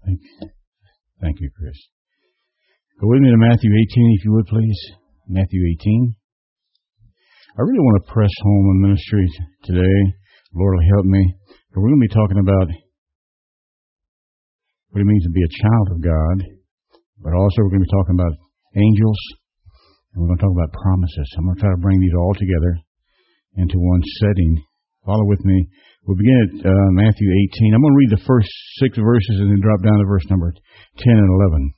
Thank you, Chris. Go with me to Matthew 18, if you would, please. Matthew 18. I really want to press home on ministry today. Lord will help me. But we're going to be talking about what it means to be a child of God. But also we're going to be talking about angels. And we're going to talk about promises. I'm going to try to bring these all together into one setting. Follow with me. We'll begin at Matthew 18. I'm going to read the first 6 verses and then drop down to verse number 10 and 11.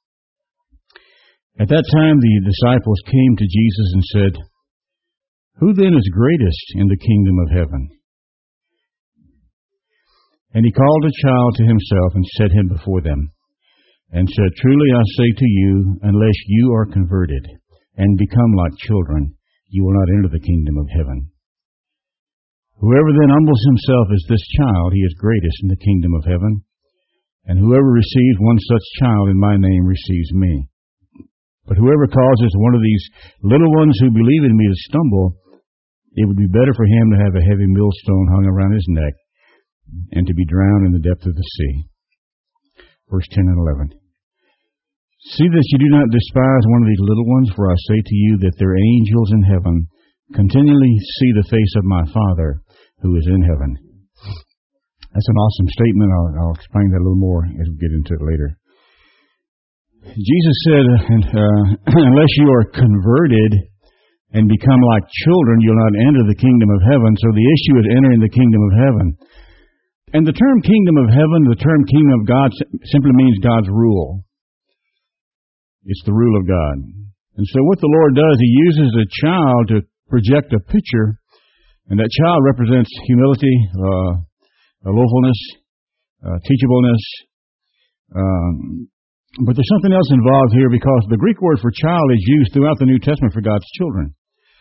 At that time the disciples came to Jesus and said, "Who then is greatest in the kingdom of heaven?" And he called a child to himself and set him before them, and said, "Truly I say to you, unless you are converted and become like children, you will not enter the kingdom of heaven. Whoever then humbles himself as this child, he is greatest in the kingdom of heaven. And whoever receives one such child in my name receives me. But whoever causes one of these little ones who believe in me to stumble, it would be better for him to have a heavy millstone hung around his neck and to be drowned in the depth of the sea." Verse 10 and 11. "See that you do not despise one of these little ones, for I say to you that their angels in heaven continually see the face of my Father who is in heaven." That's an awesome statement. I'll explain that a little more as we get into it later. Jesus said, unless you are converted and become like children, you'll not enter the kingdom of heaven. So the issue is entering the kingdom of heaven. And the term kingdom of heaven, the term kingdom of God simply means God's rule. It's the rule of God. And so what the Lord does, He uses a child to project a picture, and that child represents humility, lowfulness, teachableness. But there's something else involved here, because the Greek word for child is used throughout the New Testament for God's children.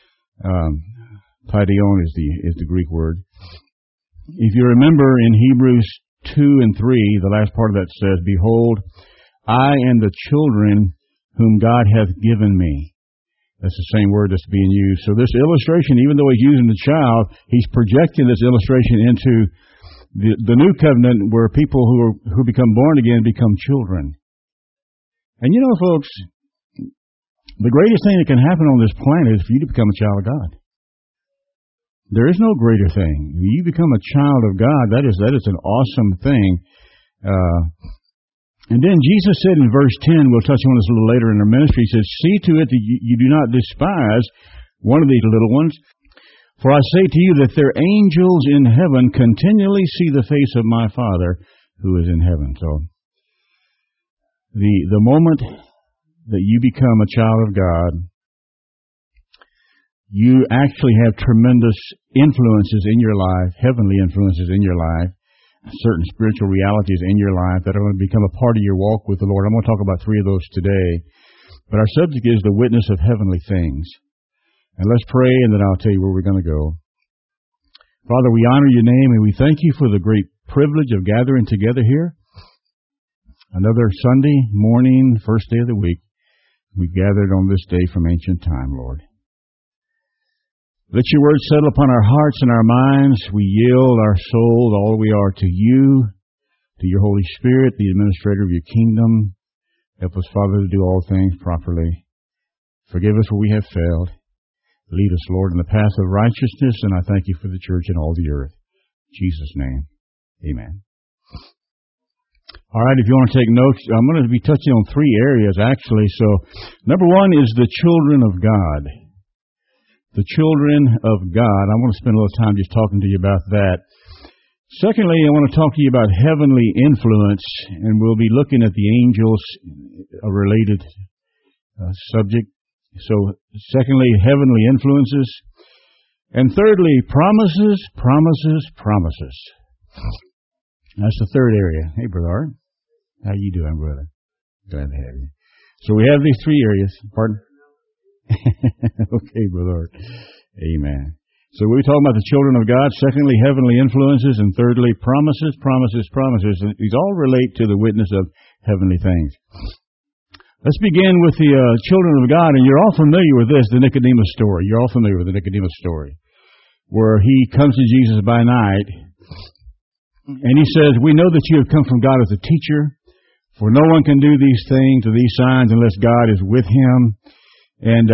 Paideon is the Greek word. If you remember in Hebrews 2 and 3, the last part of that says, "Behold, I and the children whom God hath given me." That's the same word that's being used. So this illustration, even though he's using the child, he's projecting this illustration into the new covenant, where people who become born again become children. And you know, folks, the greatest thing that can happen on this planet is for you to become a child of God. There is no greater thing. You become a child of God. That is an awesome thing. And then Jesus said in verse 10, we'll touch on this a little later in our ministry, He says, "See to it that you do not despise one of these little ones. For I say to you that their angels in heaven continually see the face of my Father who is in heaven." So the moment that you become a child of God, you actually have tremendous influences in your life, heavenly influences in your life, certain spiritual realities in your life that are going to become a part of your walk with the Lord. I'm going to talk about 3 of those today. But our subject is the witness of heavenly things. And let's pray, and then I'll tell you where we're going to go. Father, we honor your name, and we thank you for the great privilege of gathering together here. Another Sunday morning, first day of the week, we've gathered on this day from ancient time, Lord. Let your word settle upon our hearts and our minds. We yield our souls, all we are, to you, to your Holy Spirit, the administrator of your kingdom. Help us, Father, to do all things properly. Forgive us where we have failed. Lead us, Lord, in the path of righteousness, and I thank you for the church and all the earth. In Jesus' name, amen. All right, if you want to take notes, I'm going to be touching on 3 areas, actually. So, number 1 is the children of God. The children of God. I want to spend a little time just talking to you about that. Secondly, I want to talk to you about heavenly influence, and we'll be looking at the angels, a related subject. So, secondly, heavenly influences. And thirdly, promises. That's the third area. Hey, Brother Art. How you doing, brother? Glad to have you. So we have these 3 areas. Pardon? Okay, Brother Art. Amen. So we're talking about the children of God. Secondly, heavenly influences. And thirdly, promises. And these all relate to the witness of heavenly things. Let's begin with the children of God. And you're all familiar with this, the Nicodemus story. You're all familiar with the Nicodemus story, where he comes to Jesus by night, and he says, "We know that you have come from God as a teacher, For no one can do these things or these signs unless God is with him. And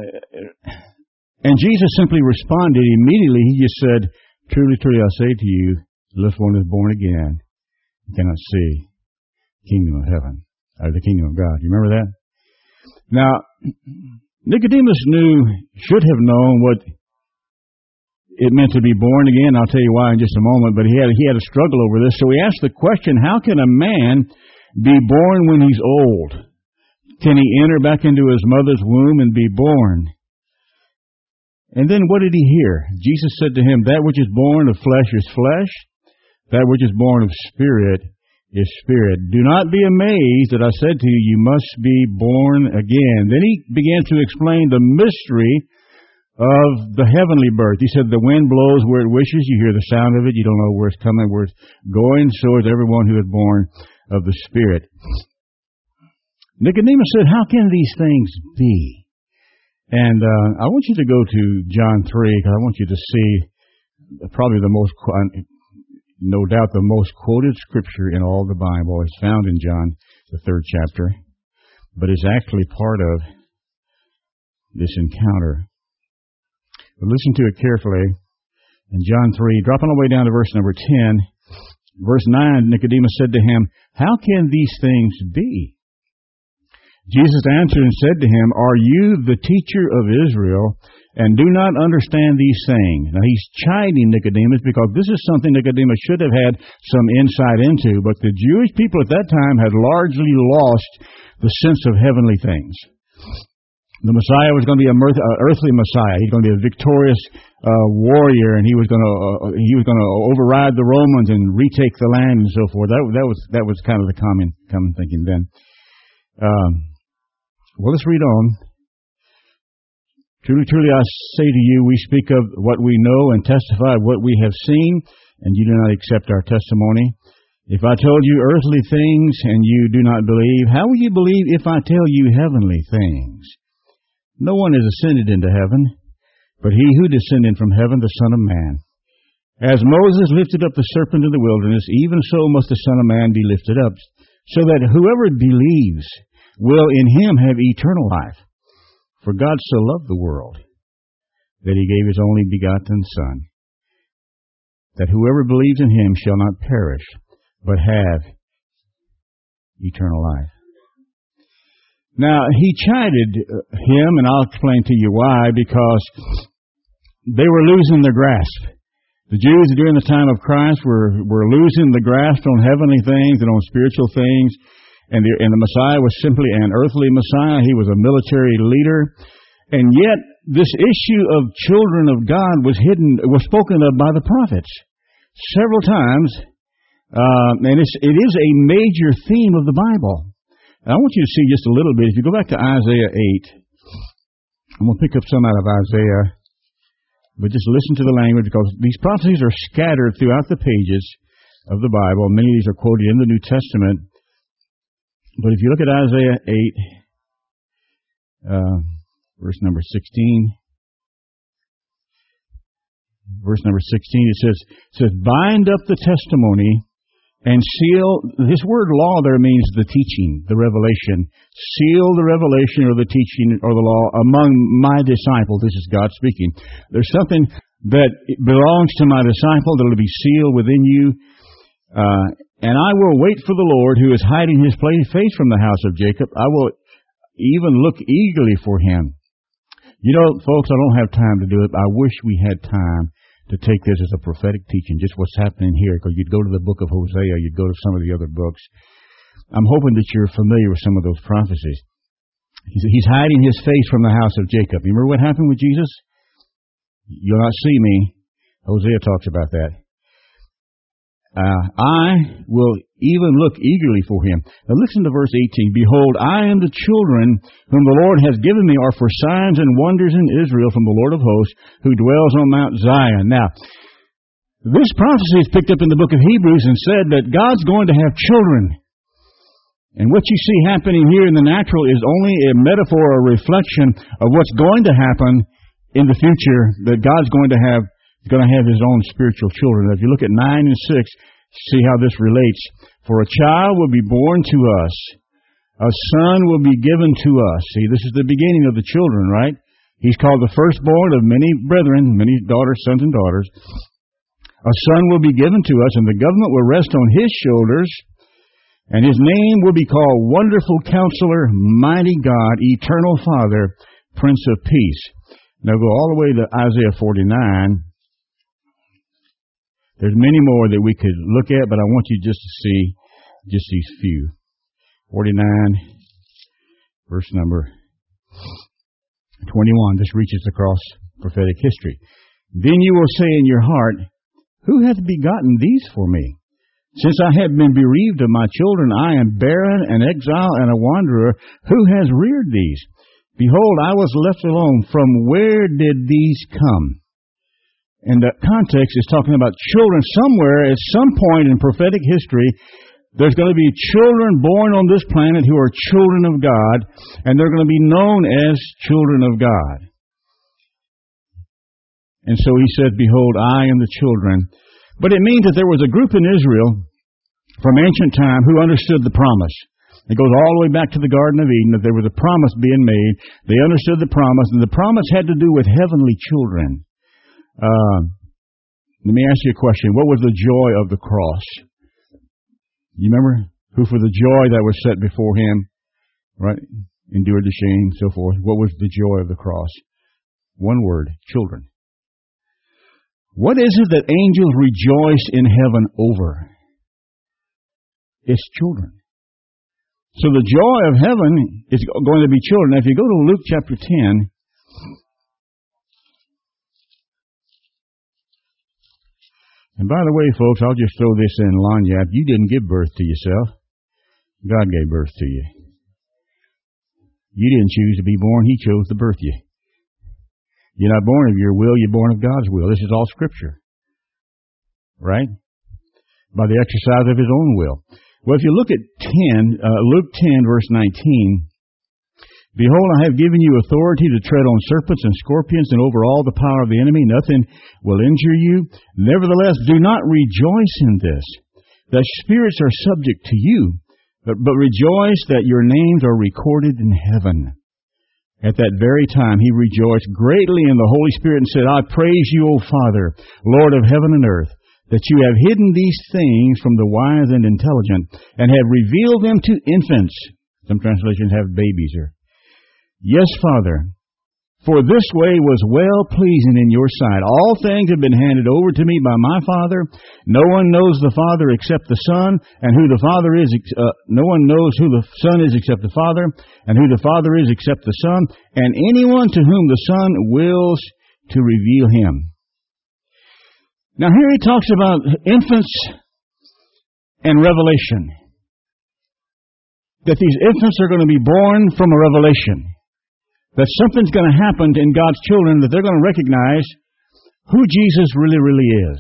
Jesus simply responded immediately. He just said, truly, truly, I say to you, unless one is born again, you cannot see the kingdom of heaven, or the kingdom of God. You remember that? Now, Nicodemus should have known what it meant to be born again. I'll tell you why in just a moment, but he had a struggle over this. So he asked the question, how can a man be born when he's old? Can he enter back into his mother's womb and be born? And then what did he hear? Jesus said to him, that which is born of flesh is flesh, that which is born of spirit is spirit. Do not be amazed that I said to you, you must be born again. Then he began to explain the mystery of the heavenly birth. He said, the wind blows where it wishes. You hear the sound of it. You don't know where it's coming, where it's going. So is everyone who is born of the Spirit. Nicodemus said, how can these things be? And I want you to go to John 3, because I want you to see probably no doubt the most quoted scripture in all the Bible. It's found in John, the 3rd chapter, but it's actually part of this encounter. But listen to it carefully. In John 3, dropping all the way down to verse number 10, verse 9, Nicodemus said to him, how can these things be? Jesus answered and said to him, are you the teacher of Israel, and do not understand these things? Now he's chiding Nicodemus because this is something Nicodemus should have had some insight into, but the Jewish people at that time had largely lost the sense of heavenly things. The Messiah was going to be an earthly Messiah. He's going to be a victorious warrior, and he was going to override the Romans and retake the land and so forth. That was kind of the common thinking then. Well, let's read on. Truly, truly, I say to you, we speak of what we know and testify of what we have seen, and you do not accept our testimony. If I told you earthly things and you do not believe, how will you believe if I tell you heavenly things? No one has ascended into heaven, but he who descended from heaven, the Son of Man. As Moses lifted up the serpent in the wilderness, even so must the Son of Man be lifted up, so that whoever believes will in him have eternal life. For God so loved the world that he gave his only begotten Son, that whoever believes in him shall not perish, but have eternal life. Now, he chided him, and I'll explain to you why, because they were losing their grasp. The Jews during the time of Christ were losing the grasp on heavenly things and on spiritual things. And the Messiah was simply an earthly Messiah. He was a military leader. And yet, this issue of children of God was spoken of by the prophets several times. And it is a major theme of the Bible. And I want you to see just a little bit. If you go back to Isaiah 8, I'm going to pick up some out of Isaiah. But just listen to the language, because these prophecies are scattered throughout the pages of the Bible. Many of these are quoted in the New Testament. But if you look at Isaiah 8, verse number 16, it says, bind up the testimony and seal. This word law there means the teaching, the revelation. Seal the revelation or the teaching or the law among my disciples. This is God speaking. There's something that belongs to my disciple that will be sealed within you. And I will wait for the Lord who is hiding his face from the house of Jacob. I will even look eagerly for him. You know, folks, I don't have time to do it. I wish we had time to take this as a prophetic teaching, just what's happening here, because you'd go to the book of Hosea, you'd go to some of the other books. I'm hoping that you're familiar with some of those prophecies. He's hiding his face from the house of Jacob. You remember what happened with Jesus? You'll not see me. Hosea talks about that. I will even look eagerly for him. Now listen to verse 18. Behold, I and the children whom the Lord has given me are for signs and wonders in Israel from the Lord of hosts, who dwells on Mount Zion. Now, this prophecy is picked up in the book of Hebrews and said that God's going to have children. And what you see happening here in the natural is only a metaphor or a reflection of what's going to happen in the future, that God's going to have his own spiritual children. If you look at 9 and 6, see how this relates. For a child will be born to us. A son will be given to us. See, this is the beginning of the children, right? He's called the firstborn of many brethren, many daughters, sons and daughters. A son will be given to us, and the government will rest on his shoulders, and his name will be called Wonderful Counselor, Mighty God, Eternal Father, Prince of Peace. Now go all the way to Isaiah 49. There's many more that we could look at, but I want you just to see just these few. 49, verse number 21. This reaches across prophetic history. Then you will say in your heart, who hath begotten these for me? Since I have been bereaved of my children, I am barren, an exile, and a wanderer. Who has reared these? Behold, I was left alone. From where did these come? And the context is talking about children. Somewhere, at some point in prophetic history, there's going to be children born on this planet who are children of God, and they're going to be known as children of God. And so he said, behold, I am the children. But it means that there was a group in Israel from ancient time who understood the promise. It goes all the way back to the Garden of Eden, that there was a promise being made. They understood the promise, and the promise had to do with heavenly children. Let me ask you a question. What was the joy of the cross? You remember? Who for the joy that was set before him, right, endured the shame, so forth. What was the joy of the cross? One word, children. What is it that angels rejoice in heaven over? It's children. So the joy of heaven is going to be children. Now, if you go to Luke chapter 10, and by the way, folks, I'll just throw this in lagniappe. You didn't give birth to yourself. God gave birth to you. You didn't choose to be born. He chose to birth you. You're not born of your will. You're born of God's will. This is all Scripture. Right? By the exercise of His own will. Well, if you look at Luke 10, verse 19, behold, I have given you authority to tread on serpents and scorpions and over all the power of the enemy. Nothing will injure you. Nevertheless, do not rejoice in this, that spirits are subject to you, but rejoice that your names are recorded in heaven. At that very time, he rejoiced greatly in the Holy Spirit and said, I praise you, O Father, Lord of heaven and earth, that you have hidden these things from the wise and intelligent and have revealed them to infants. Some translations have babies here. Yes, Father, for this way was well pleasing in your sight. All things have been handed over to me by my Father. No one knows the Father except the Son, and who the Father is. No one knows who the Son is except the Father, and who the Father is except the Son, and anyone to whom the Son wills to reveal him. Now here he talks about infants and revelation. That these infants are going to be born from a revelation. That something's going to happen in God's children, that they're going to recognize who Jesus really, really is.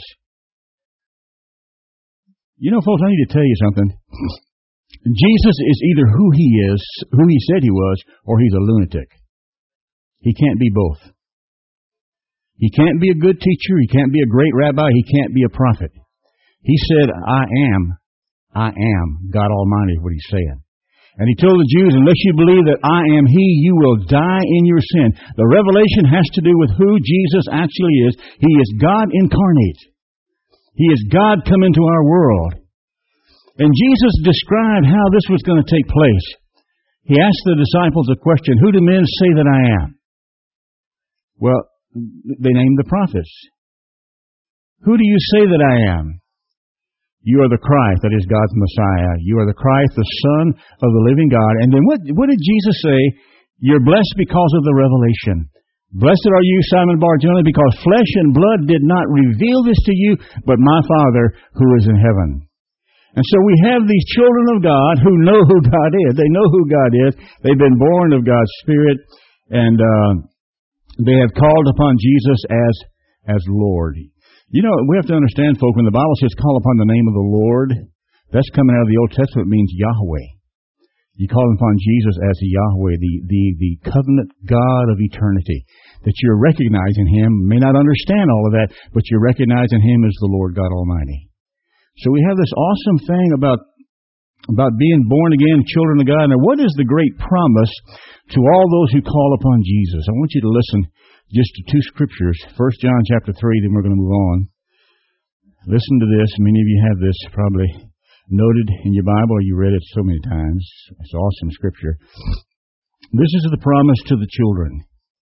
You know, folks, I need to tell you something. Jesus is either who He is, who He said He was, or He's a lunatic. He can't be both. He can't be a good teacher. He can't be a great rabbi. He can't be a prophet. He said, I am God Almighty, is what He's saying. And He told the Jews, unless you believe that I am He, you will die in your sin. The revelation has to do with who Jesus actually is. He is God incarnate. He is God come into our world. And Jesus described how this was going to take place. He asked the disciples a question, who do men say that I am? Well, they named the prophets. Who do you say that I am? You are the Christ, that is God's Messiah. You are the Christ, the Son of the living God. And then what did Jesus say? You're blessed because of the revelation. Blessed are you, Simon Bar-Jonah, because flesh and blood did not reveal this to you, but my Father who is in heaven. And so we have these children of God who know who God is. They know who God is. They've been born of God's Spirit, and they have called upon Jesus as Lord. You know, we have to understand, folk, when the Bible says call upon the name of the Lord, that's coming out of the Old Testament, means Yahweh. You call upon Jesus as Yahweh, the covenant God of eternity. That you're recognizing Him, may not understand all of that, but you're recognizing Him as the Lord God Almighty. So we have this awesome thing about about being born again, children of God. Now, what is the great promise to all those who call upon Jesus? I want you to listen just to two scriptures. 1 John chapter 3, then we're going to move on. Listen to this. Many of you have this probably noted in your Bible, or you read it so many times. It's awesome scripture. This is the promise to the children.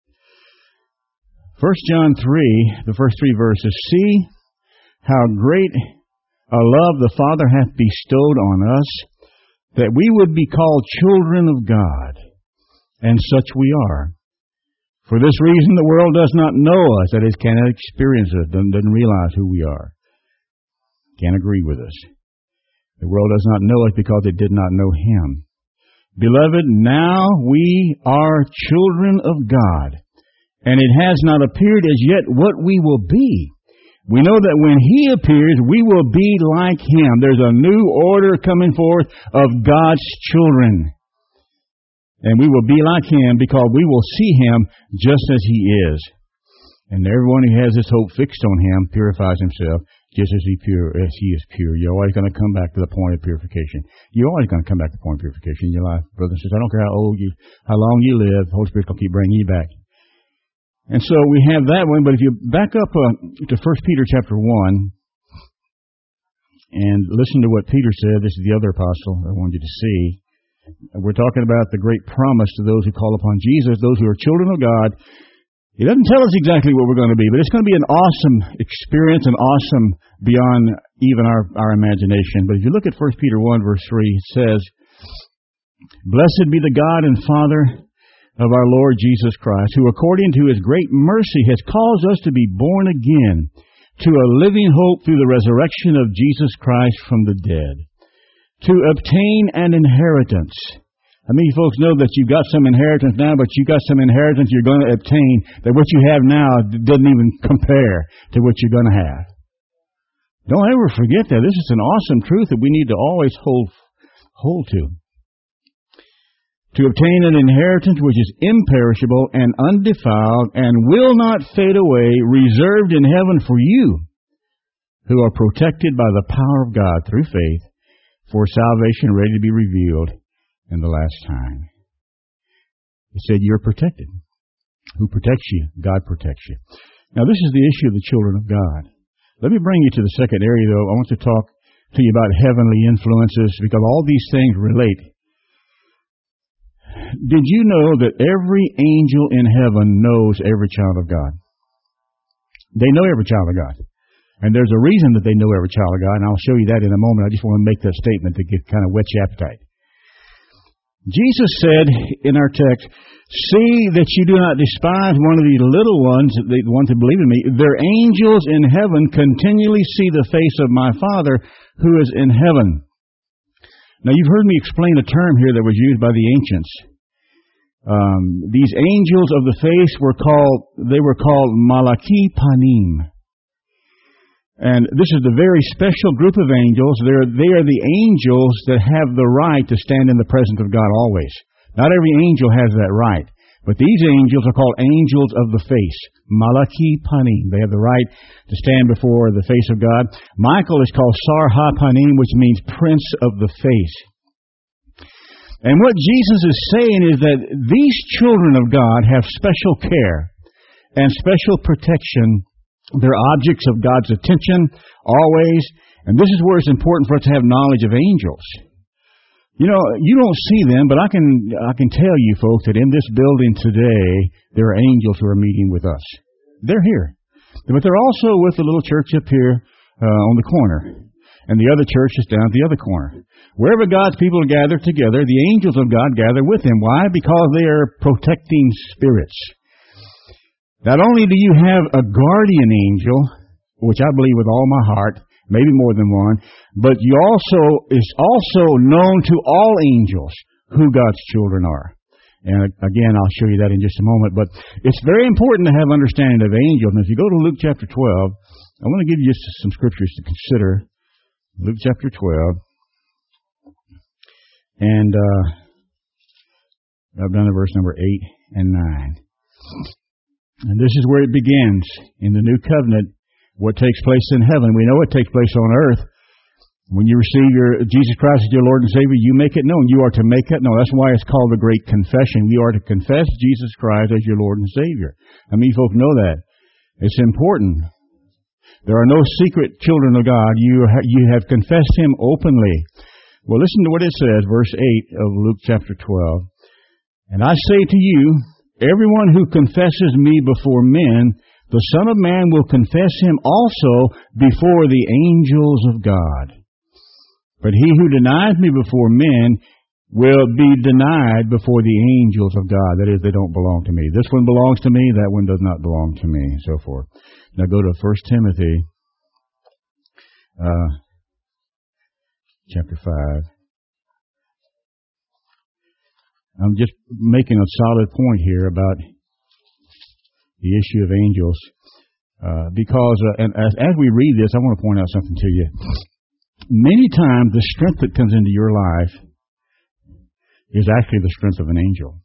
1 John 3, the first three verses. See how great a love the Father hath bestowed on us, that we would be called children of God. And such we are. For this reason the world does not know us, that is, cannot experience us, doesn't realize who we are. Can't agree with us. The world does not know us because it did not know Him. Beloved, now we are children of God, and it has not appeared as yet what we will be. We know that when He appears, we will be like Him. There's a new order coming forth of God's children. And we will be like Him because we will see Him just as He is. And everyone who has this hope fixed on Him purifies himself just as He is pure. You're always going to come back to the point of purification. You're always going to come back to the point of purification in your life, brothers and sisters. I don't care how long you live, the Holy Spirit will keep bringing you back. And so we have that one, but if you back up to 1 Peter chapter 1 and listen to what Peter said, this is the other apostle I want you to see. We're talking about the great promise to those who call upon Jesus, those who are children of God. He doesn't tell us exactly what we're going to be, but it's going to be an awesome experience and awesome beyond even our imagination. But if you look at 1 Peter 1 verse 3, it says, Blessed be the God and Father of our Lord Jesus Christ, who according to His great mercy has caused us to be born again to a living hope through the resurrection of Jesus Christ from the dead, to obtain an inheritance. I mean, folks know that you've got some inheritance now, but you've got some inheritance you're going to obtain that what you have now doesn't even compare to what you're going to have. Don't ever forget that. This is an awesome truth that we need to always hold to. To obtain an inheritance which is imperishable and undefiled and will not fade away, reserved in heaven for you, who are protected by the power of God through faith, for salvation ready to be revealed in the last time. He said, you're protected. Who protects you? God protects you. Now, this is the issue of the children of God. Let me bring you to the second area, though. I want to talk to you about heavenly influences, because all these things relate. Did you know that every angel in heaven knows every child of God? They know every child of God. And there's a reason that they know every child of God, and I'll show you that in a moment. I just want to make that statement to kind of whet your appetite. Jesus said in our text, see that you do not despise one of these little ones, the ones that believe in me. Their angels in heaven continually see the face of my Father who is in heaven. Now, you've heard me explain a term here that was used by the ancients. These angels of the face were called Malachi Panim. And this is the very special group of angels. They are the angels that have the right to stand in the presence of God always. Not every angel has that right. But these angels are called angels of the face. Malachi Panim. They have the right to stand before the face of God. Michael is called Sar Ha-Panim, which means Prince of the Face. And what Jesus is saying is that these children of God have special care and special protection. They're objects of God's attention, always. And this is where it's important for us to have knowledge of angels. You know, you don't see them, but I can tell you, folks, that in this building today, there are angels who are meeting with us. They're here. But they're also with the little church up here on the corner. And the other church is down at the other corner. Wherever God's people gather together, the angels of God gather with Him. Why? Because they are protecting spirits. Not only do you have a guardian angel, which I believe with all my heart, maybe more than one, but it's also known to all angels who God's children are. And again, I'll show you that in just a moment. But it's very important to have understanding of angels. And if you go to Luke chapter 12, I want to give you just some scriptures to consider. Luke chapter 12. And I've done the verse number 8 and 9. And this is where it begins in the new covenant. What takes place in heaven, we know it takes place on earth. When you receive Jesus Christ as your Lord and Savior, you make it known. You are to make it known. That's why it's called the Great Confession. You are to confess Jesus Christ as your Lord and Savior. I mean, folk know that. It's important. There are no secret children of God. You have confessed Him openly. Well, listen to what it says, verse 8 of Luke chapter 12. And I say to you, everyone who confesses me before men, the Son of Man will confess Him also before the angels of God. But he who denies me before men will be denied before the angels of God. That is, they don't belong to me. This one belongs to me, that one does not belong to me, and so forth. Now go to 1 Timothy chapter 5. I'm just making a solid point here about the issue of angels. Because as we read this, I want to point out something to you. Many times the strength that comes into your life is actually the strength of an angel.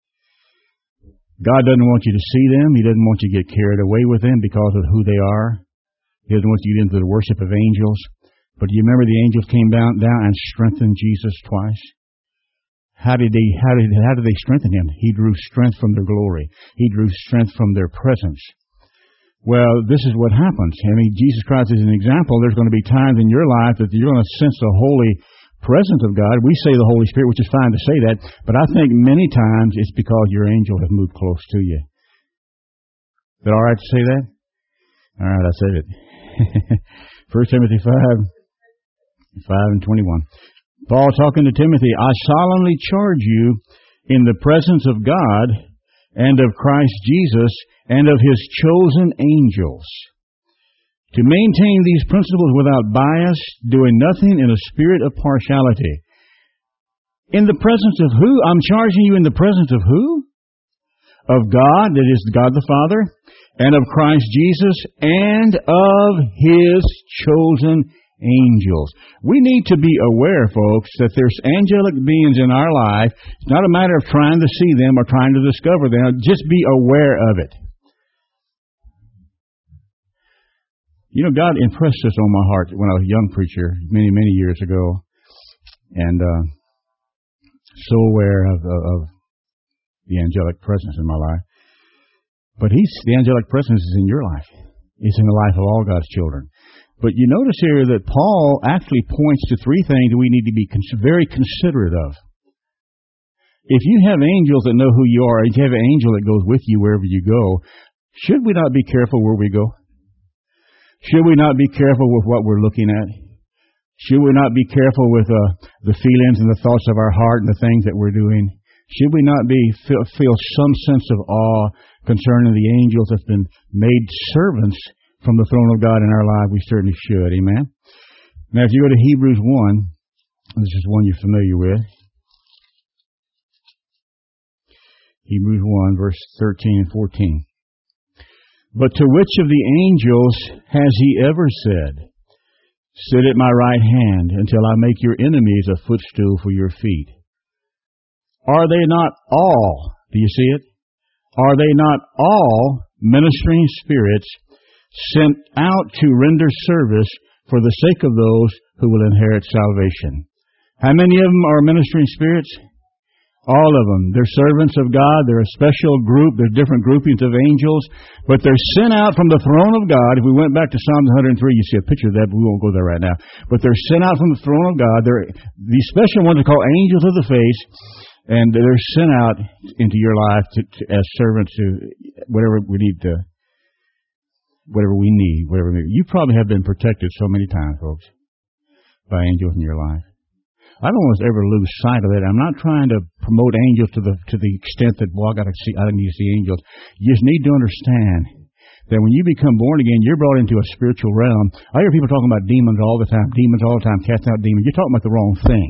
God doesn't want you to see them. He doesn't want you to get carried away with them because of who they are. He doesn't want you to get into the worship of angels. But do you remember the angels came down and strengthened Jesus twice? How did they strengthen Him? He drew strength from their glory. He drew strength from their presence. Well, this is what happens. I mean, Jesus Christ is an example. There's going to be times in your life that you're going to sense the holy presence of God. We say the Holy Spirit, which is fine to say that, but I think many times it's because your angel has moved close to you. Is it all right to say that? All right, I said it. 1 Timothy 5 and 21. Paul talking to Timothy, I solemnly charge you in the presence of God and of Christ Jesus and of His chosen angels, to maintain these principles without bias, doing nothing in a spirit of partiality. In the presence of who? I'm charging you in the presence of who? Of God, that is God the Father, and of Christ Jesus, and of His chosen angels. We need to be aware, folks, that there's angelic beings in our life. It's not a matter of trying to see them or trying to discover them. Just be aware of it. You know, God impressed this on my heart when I was a young preacher many, many years ago, and so aware of the angelic presence in my life. But the angelic presence is in your life. It's in the life of all God's children. But you notice here that Paul actually points to three things that we need to be very considerate of. If you have angels that know who you are, if you have an angel that goes with you wherever you go, should we not be careful where we go? Should we not be careful with what we're looking at? Should we not be careful with the feelings and the thoughts of our heart and the things that we're doing? Should we not feel some sense of awe concerning the angels that have been made servants from the throne of God in our life? We certainly should. Amen? Now, if you go to Hebrews 1, this is one you're familiar with. Hebrews 1, verse 13 and 14. But to which of the angels has He ever said, sit at my right hand until I make your enemies a footstool for your feet? Are they not all, do you see it? Are they not all ministering spirits sent out to render service for the sake of those who will inherit salvation? How many of them are ministering spirits? All of them. They're servants of God. They're a special group. There's different groupings of angels. But they're sent out from the throne of God. If we went back to Psalm 103, you see a picture of that, but we won't go there right now. But they're sent out from the throne of God. These special ones are called angels of the face. And they're sent out into your life as servants to whatever we need. You probably have been protected so many times, folks, by angels in your life. I don't want us to ever lose sight of that. I'm not trying to promote angels to the extent that, well, I need to see angels. You just need to understand that when you become born again, you're brought into a spiritual realm. I hear people talking about demons all the time, casting out demons. You're talking about the wrong thing.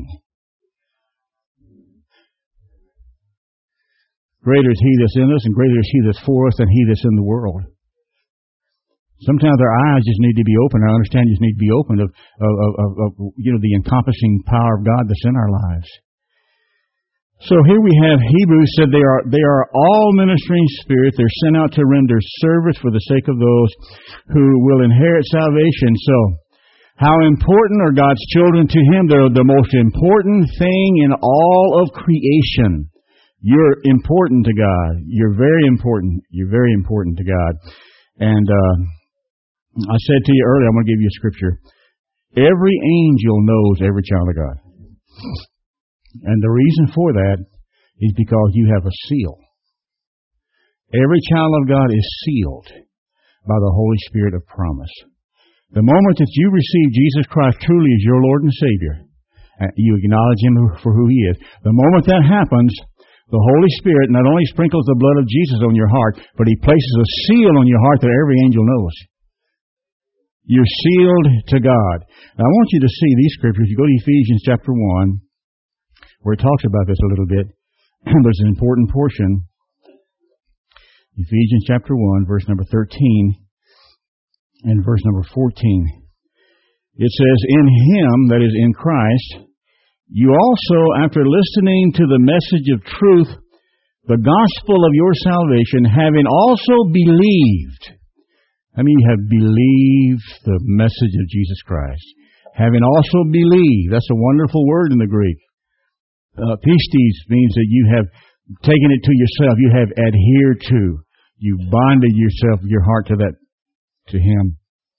Greater is He that's in us, and greater is He that's for us than he that's in the world. Sometimes our eyes just need to be open. Our understanding just need to be open of the encompassing power of God that's in our lives. So here we have Hebrews said they are all ministering spirits. They're sent out to render service for the sake of those who will inherit salvation. So How important are God's children to Him? They're the most important thing in all of creation. You're important to God. You're very important. You're very important to God. And I said to you earlier, I'm going to give you a scripture. Every angel knows every child of God. And the reason for that is because you have a seal. Every child of God is sealed by the Holy Spirit of promise. The moment that you receive Jesus Christ truly as your Lord and Savior, you acknowledge Him for who He is. The moment that happens, the Holy Spirit not only sprinkles the blood of Jesus on your heart, but He places a seal on your heart that every angel knows. You're sealed to God. Now, I want you to see these scriptures. You go to Ephesians chapter 1, where it talks about this a little bit. There's an important portion. Ephesians chapter 1, verse number 13 and verse number 14. It says, "In Him," that is in Christ, "you also, after listening to the message of truth, the gospel of your salvation, having also believed." I mean, you have believed the message of Jesus Christ. Having also believed. That's a wonderful word in the Greek. Pistis means that you have taken it to yourself. You have adhered to. You bonded yourself, your heart to Him.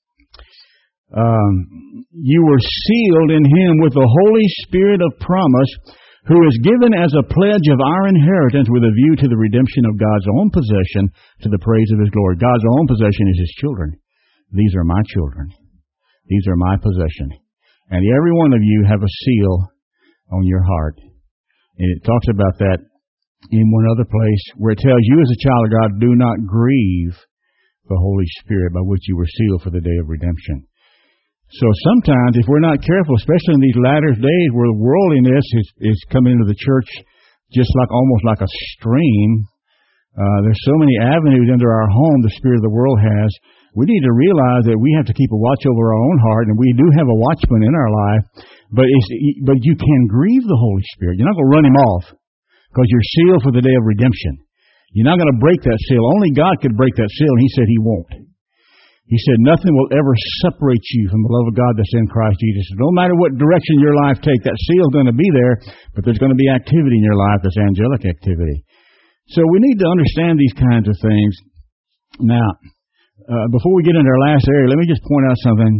You were sealed in Him with the Holy Spirit of promise, who is given as a pledge of our inheritance with a view to the redemption of God's own possession to the praise of His glory. God's own possession is His children. These are my children. These are my possession. And every one of you have a seal on your heart. And it talks about that in one other place where it tells you as a child of God, do not grieve the Holy Spirit by which you were sealed for the day of redemption. So sometimes, if we're not careful, especially in these latter days where worldliness is coming into the church just almost like a stream, there's so many avenues into our home the spirit of the world has. We need to realize that we have to keep a watch over our own heart, and we do have a watchman in our life, but you can grieve the Holy Spirit. You're not going to run Him off because you're sealed for the day of redemption. You're not going to break that seal. Only God could break that seal, and He said He won't. He said, nothing will ever separate you from the love of God that's in Christ Jesus. No matter what direction your life takes, that seal is going to be there, but there's going to be activity in your life that's angelic activity. So we need to understand these kinds of things. Now, before we get into our last area, let me just point out something.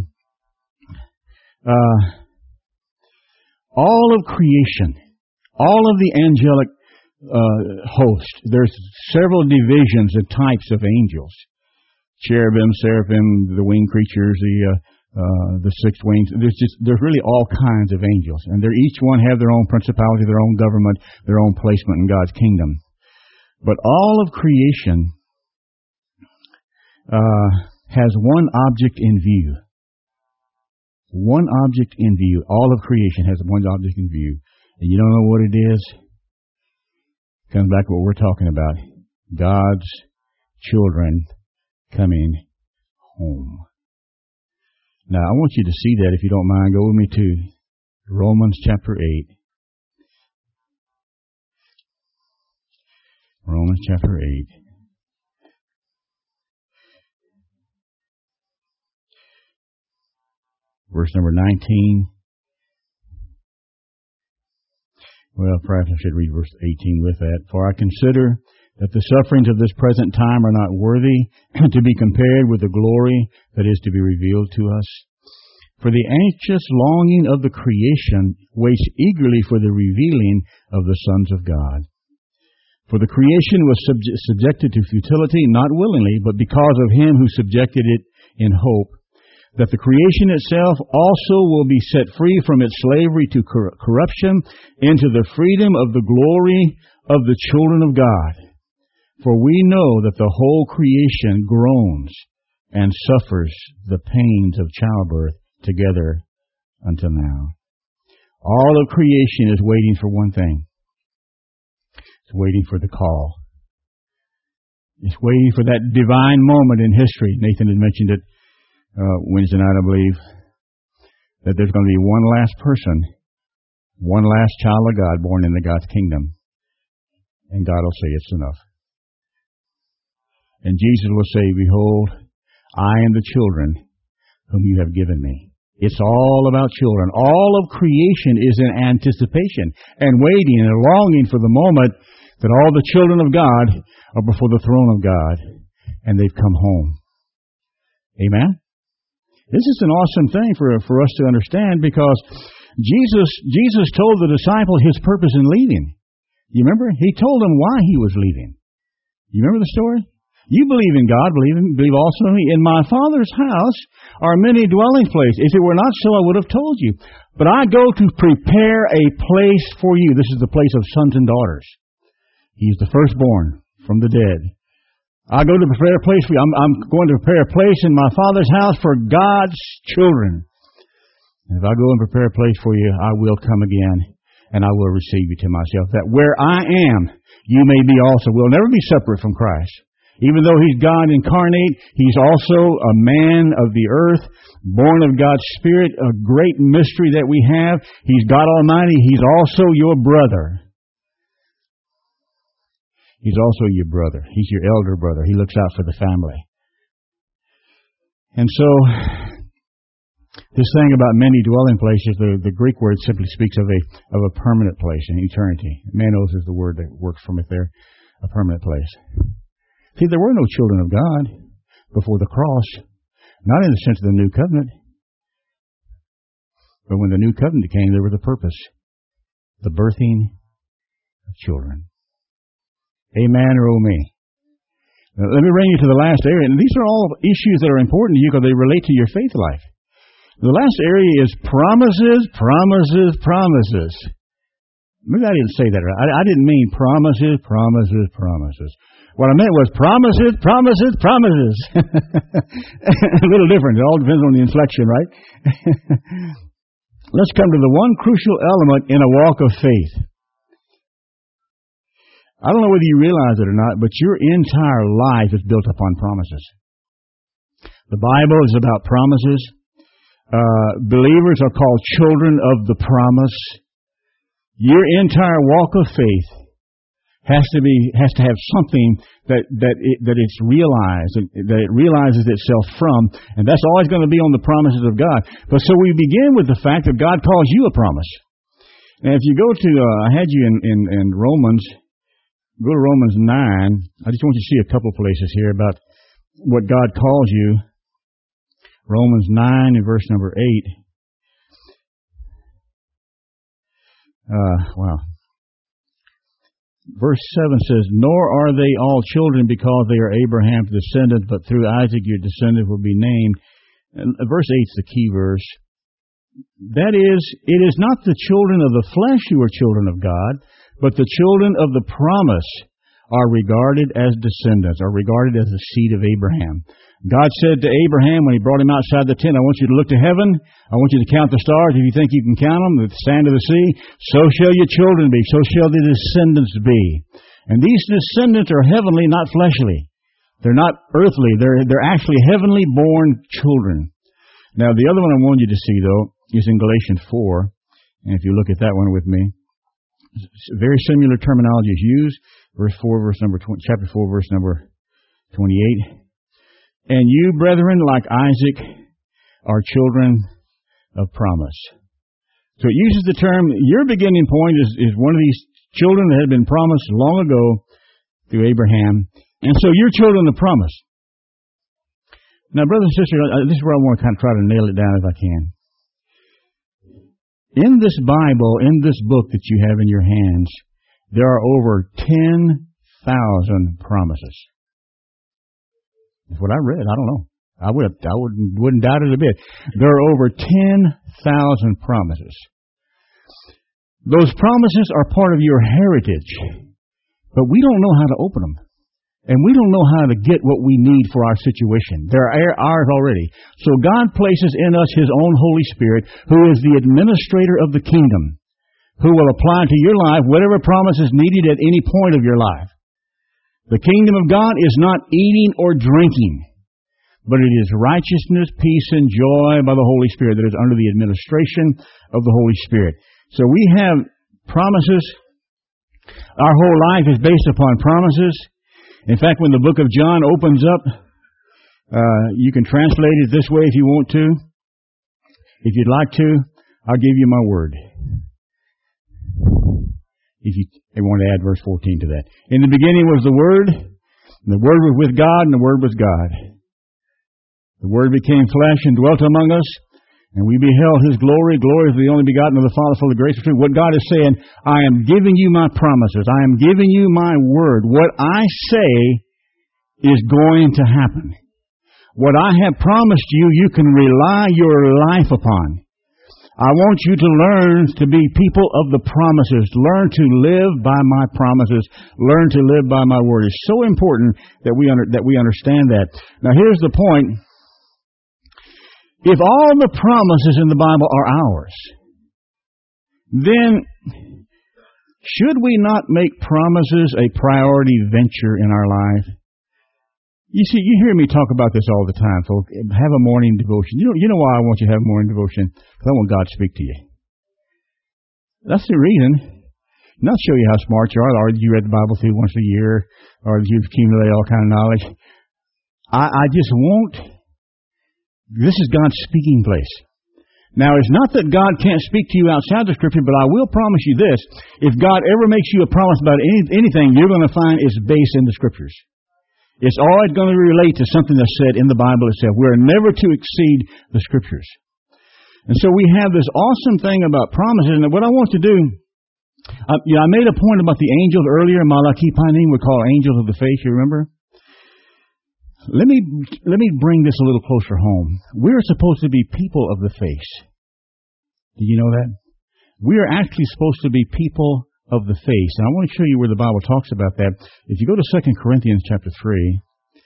All of creation, all of the angelic host, there's several divisions and types of angels. Cherubim, seraphim, the winged creatures, the six wings. There's really all kinds of angels, and each one have their own principality, their own government, their own placement in God's kingdom. But all of creation has one object in view. One object in view. All of creation has one object in view, and you don't know what it is. Comes back to what we're talking about: God's children coming home. Now, I want you to see that, if you don't mind. Go with me to Romans chapter 8. Romans chapter 8. Verse number 19. Well, perhaps I should read verse 18 with that. "For I consider that the sufferings of this present time are not worthy to be compared with the glory that is to be revealed to us. For the anxious longing of the creation waits eagerly for the revealing of the sons of God. For the creation was subjected to futility, not willingly, but because of Him who subjected it in hope, that the creation itself also will be set free from its slavery to corruption into the freedom of the glory of the children of God. For we know that the whole creation groans and suffers the pains of childbirth together until now." All of creation is waiting for one thing. It's waiting for the call. It's waiting for that divine moment in history. Nathan had mentioned it Wednesday night, I believe, that there's going to be one last person, one last child of God born into God's kingdom, and God will say it's enough. And Jesus will say, "Behold, I am the children whom you have given me. It's all about children. All of creation is in anticipation and waiting and longing for the moment that all the children of God are before the throne of God and they've come home. Amen? This is an awesome thing for us to understand, because Jesus told the disciples his purpose in leaving. You remember? He told them why he was leaving. You remember the story? You believe in God, believe also in me. In my Father's house are many dwelling places. If it were not so, I would have told you. But I go to prepare a place for you. This is the place of sons and daughters. He's the firstborn from the dead. I go to prepare a place for you. I'm going to prepare a place in my Father's house for God's children. And if I go and prepare a place for you, I will come again, and I will receive you to myself, that where I am, you may be also. We'll never be separate from Christ. Even though He's God incarnate, He's also a man of the earth, born of God's Spirit, a great mystery that we have. He's God Almighty. He's also your brother. He's also your brother. He's your elder brother. He looks out for the family. And so, this thing about many dwelling places, the Greek word simply speaks of a permanent place in eternity. Manos is the word that works from it there, a permanent place. See, there were no children of God before the cross, not in the sense of the new covenant. But when the new covenant came, there was a purpose, the birthing of children. Amen or oh me. Now, let me bring you to the last area. And these are all issues that are important to you because they relate to your faith life. The last area is promises, promises, promises. Maybe I didn't say that right. I didn't mean promises, promises, promises. What I meant was promises, promises, promises. A little different. It all depends on the inflection, right? Let's come to the one crucial element in a walk of faith. I don't know whether you realize it or not, but your entire life is built upon promises. The Bible is about promises. Believers are called children of the promise. Your entire walk of faith has to have something that it's realized, that it realizes itself from, and that's always going to be on the promises of God. But so we begin with the fact that God calls you a promise. And if you go to, I had you in Romans. Go to Romans 9. I just want you to see a couple places here about what God calls you. Romans 9 and verse number 8. Wow. Verse 7 says, "Nor are they all children because they are Abraham's descendants, but through Isaac your descendant will be named." And verse 8 is the key verse. That is, it is not the children of the flesh who are children of God, but the children of the promise are regarded as descendants, are regarded as the seed of Abraham. God said to Abraham when He brought him outside the tent, "I want you to look to heaven. I want you to count the stars. If you think you can count them, the sand of the sea, so shall your children be, so shall the descendants be." And these descendants are heavenly, not fleshly. They're not earthly. They're actually heavenly born children. Now, the other one I want you to see, though, is in Galatians 4. And if you look at that one with me, very similar terminology is used. Chapter 4, verse number 28. "And you, brethren, like Isaac, are children of promise." So it uses the term, your beginning point is one of these children that had been promised long ago through Abraham. And so you're children of promise. Now, brothers and sisters, this is where I want to kind of try to nail it down if I can. In this Bible, in this book that you have in your hands, there are over 10,000 promises. That's what I read. I don't know. I wouldn't doubt it a bit. There are over 10,000 promises. Those promises are part of your heritage, but we don't know how to open them. And we don't know how to get what we need for our situation. They're ours already. So God places in us His own Holy Spirit, who is the administrator of the kingdom, who will apply to your life whatever promise is needed at any point of your life. The kingdom of God is not eating or drinking, but it is righteousness, peace, and joy by the Holy Spirit that is under the administration of the Holy Spirit. So we have promises. Our whole life is based upon promises. In fact, when the book of John opens up, you can translate it this way if you want to. If you'd like to, I'll give you my word. If you want to add verse 14 to that. In the beginning was the Word, and the Word was with God, and the Word was God. The Word became flesh and dwelt among us, and we beheld His glory. Glory is the only begotten of the Father, full of grace and truth. What God is saying, I am giving you my promises. I am giving you my word. What I say is going to happen. What I have promised you, you can rely your life upon. I want you to learn to be people of the promises. Learn to live by my promises. Learn to live by my word. It's so important that we understand that. Now here's the point. If all the promises in the Bible are ours, then should we not make promises a priority venture in our life? You see, you hear me talk about this all the time, folks. Have a morning devotion. You know why I want you to have a morning devotion? Because I want God to speak to you. That's the reason. Not show you how smart you are, or that you read the Bible through once a year, or that you've accumulated all kind of knowledge. I just want. This is God's speaking place. Now, it's not that God can't speak to you outside the Scripture, but I will promise you this. If God ever makes you a promise about anything, you're going to find it's based in the Scriptures. It's always going to relate to something that's said in the Bible itself. We're never to exceed the Scriptures. And so we have this awesome thing about promises. And what I want to do, I made a point about the angels earlier. Malachi Panim we call angels of the faith. You remember? Let me bring this a little closer home. We're supposed to be people of the faith. Did you know that? We are actually supposed to be people of the faith. And I want to show you where the Bible talks about that. If you go to 2 Corinthians chapter 3,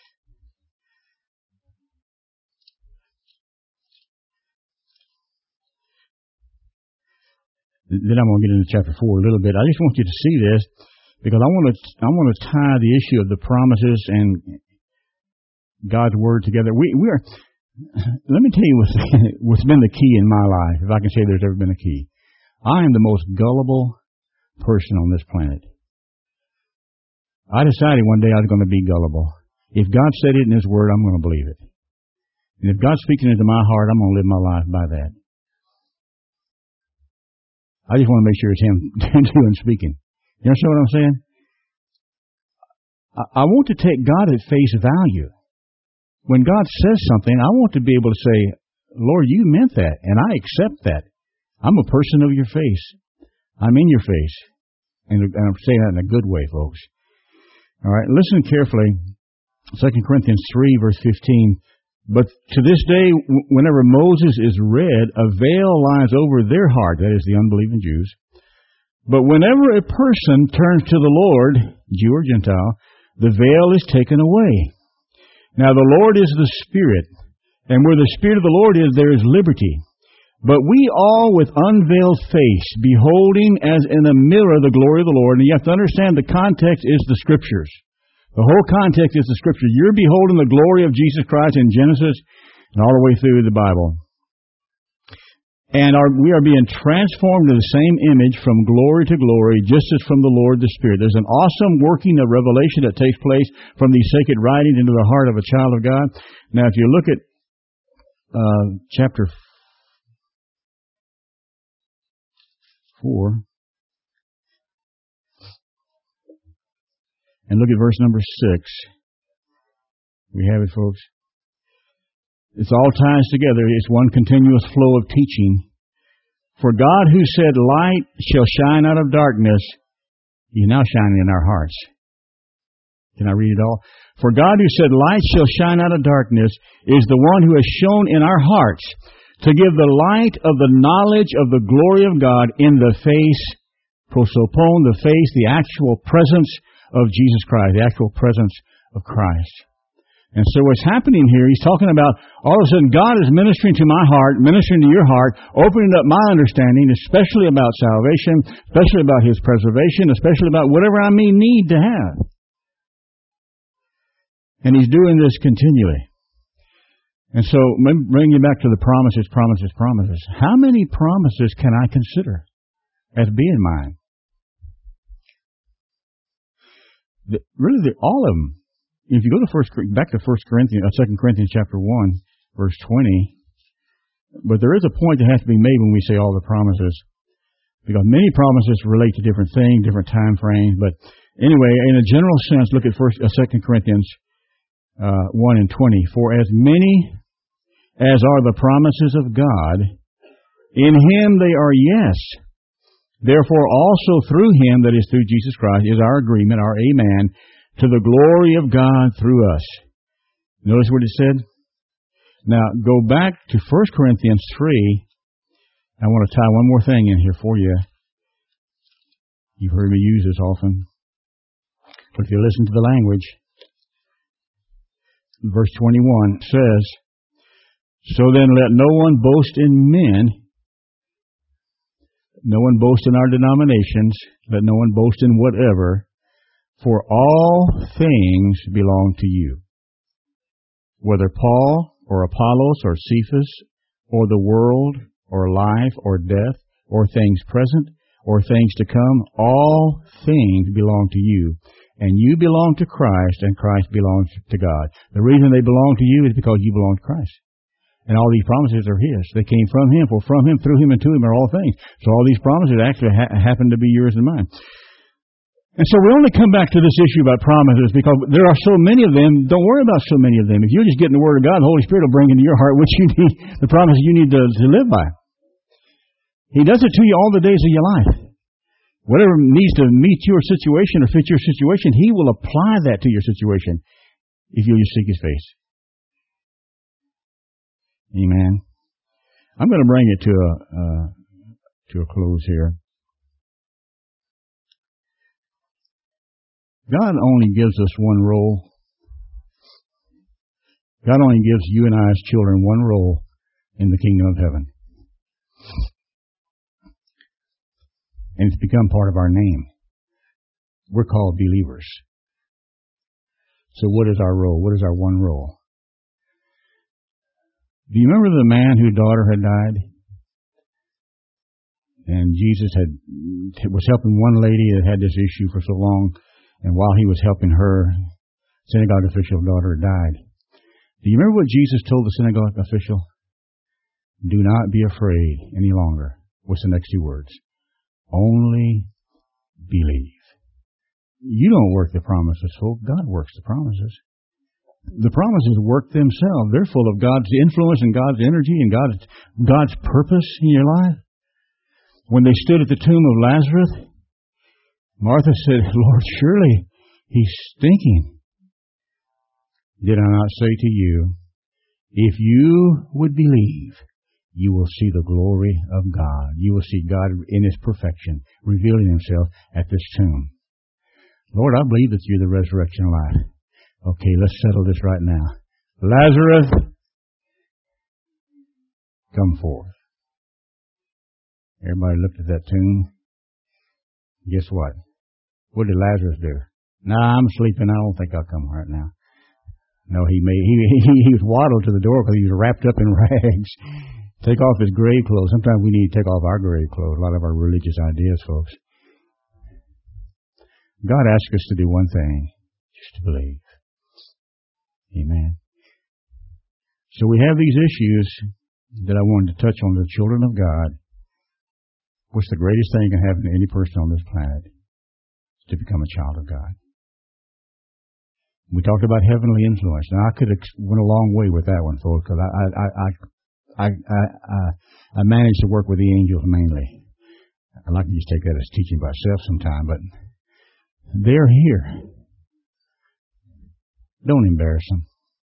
then I'm going to get into chapter 4 a little bit. I just want you to see this because I want to tie the issue of the promises and God's Word together. We are. Let me tell you what's been the key in my life, if I can say there's ever been a key. I am the most gullible person on this planet. I decided one day I was going to be gullible. If God said it in His Word, I'm going to believe it. And if God's speaking into my heart, I'm going to live my life by that. I just want to make sure it's Him doing speaking. You understand what I'm saying? I want to take God at face value. When God says something, I want to be able to say, Lord, you meant that, and I accept that. I'm a person of your face. I'm in your face. And I'm saying that in a good way, folks. All right, listen carefully. 2 Corinthians 3, verse 15. But to this day, whenever Moses is read, a veil lies over their heart, that is the unbelieving Jews. But whenever a person turns to the Lord, Jew or Gentile, the veil is taken away. Now the Lord is the Spirit, and where the Spirit of the Lord is, there is liberty. But we all with unveiled face, beholding as in a mirror the glory of the Lord. And you have to understand the context is the Scriptures. The whole context is the Scripture. You're beholding the glory of Jesus Christ in Genesis and all the way through the Bible. And we are being transformed to the same image from glory to glory, just as from the Lord the Spirit. There's an awesome working of revelation that takes place from these sacred writings into the heart of a child of God. Now, if you look at chapter 4, and look at verse number 6. We have it, folks. It's all ties together. It's one continuous flow of teaching. For God who said, light shall shine out of darkness, He's now shining in our hearts. Can I read it all? For God who said, light shall shine out of darkness, is the one who has shone in our hearts to give the light of the knowledge of the glory of God in the face, prosopon, the face, the actual presence of Jesus Christ, the actual presence of Christ. And so what's happening here, he's talking about all of a sudden God is ministering to my heart, ministering to your heart, opening up my understanding, especially about salvation, especially about His preservation, especially about whatever I may need to have. And He's doing this continually. And so, bring you back to the promises. How many promises can I consider as being mine? Really, all of them. If you go to 2 Corinthians chapter 1, verse 20, But there is a point that has to be made when we say all the promises, because many promises relate to different things, different time frames. But anyway, in a general sense, look at 2 Corinthians 1:20. For as many as are the promises of God, in Him they are yes. Therefore also through Him, that is through Jesus Christ, is our agreement, our amen, to the glory of God through us. Notice what it said? Now, go back to 1 Corinthians 3. I want to tie one more thing in here for you. You've heard me use this often. But if you listen to the language, verse 21 says, so then let no one boast in men, no one boast in our denominations, let no one boast in whatever, for all things belong to you. Whether Paul or Apollos or Cephas or the world or life or death or things present or things to come, all things belong to you. And you belong to Christ, and Christ belongs to God. The reason they belong to you is because you belong to Christ. And all these promises are His. They came from Him, for from Him, through Him, and to Him are all things. So all these promises actually happen to be yours and mine. And so we only come back to this issue about promises because there are so many of them. Don't worry about so many of them. If you're just getting the Word of God, the Holy Spirit will bring into your heart what you need, the promises you need to live by. He does it to you all the days of your life. Whatever needs to meet your situation or fit your situation, He will apply that to your situation if you'll just seek His face. Amen. I'm going to bring it to a close here. God only gives us one role. God only gives you and I as children one role in the kingdom of heaven. And it's become part of our name. We're called believers. So what is our role? What is our one role? Do you remember the man whose daughter had died? And Jesus was helping one lady that had this issue for so long, and while He was helping her, synagogue official's daughter died. Do you remember what Jesus told the synagogue official? Do not be afraid any longer. What's the next two words? Only believe. You don't work the promises, folks. God works the promises. The promises work themselves. They're full of God's influence and God's energy and God's purpose in your life. When they stood at the tomb of Lazarus, Martha said, Lord, surely he's stinking. Did I not say to you, if you would believe, you will see the glory of God. You will see God in His perfection, revealing Himself at this tomb. Lord, I believe that you're the resurrection and life. Okay, let's settle this right now. Lazarus, come forth. Everybody looked at that tomb. Guess what? What did Lazarus do? Nah, I'm sleeping. I don't think I'll come right now. No, he was waddled to the door because he was wrapped up in rags. Take off his grave clothes. Sometimes we need to take off our grave clothes. A lot of our religious ideas, folks. God asks us to do one thing, just to believe. Amen. So we have these issues that I wanted to touch on, the children of God. What's the greatest thing that can happen to any person on this planet? Is to become a child of God. We talked about heavenly influence. Now I could have went a long way with that one, folks, because I managed to work with the angels mainly. I'd like to just take that as teaching by self sometime, but they're here. Don't embarrass them.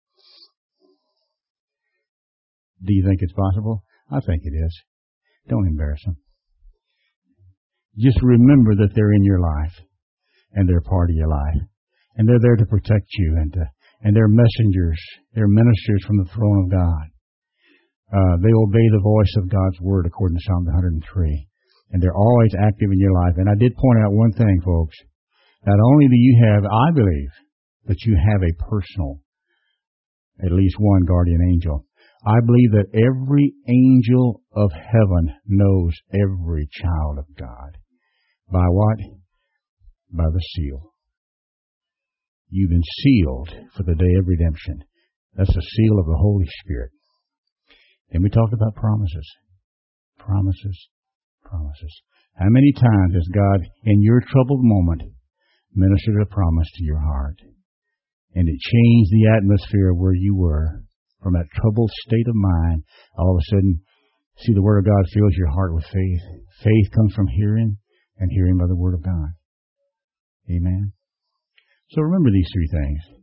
Do you think it's possible? I think it is. Don't embarrass them. Just remember that they're in your life, and they're part of your life, and they're there to protect you, and they're messengers, they're ministers from the throne of God. They obey the voice of God's word according to Psalm 103, and they're always active in your life. And I did point out one thing, folks. Not only do you have, I believe, that you have a personal, at least one guardian angel. I believe that every angel of heaven knows every child of God. By what? By the seal. You've been sealed for the day of redemption. That's the seal of the Holy Spirit. Then we talked about promises. Promises. Promises. How many times has God, in your troubled moment, ministered a promise to your heart? And it changed the atmosphere where you were. From that troubled state of mind, all of a sudden, see, the Word of God fills your heart with faith. Faith comes from hearing, and hearing by the Word of God. Amen. So remember these three things.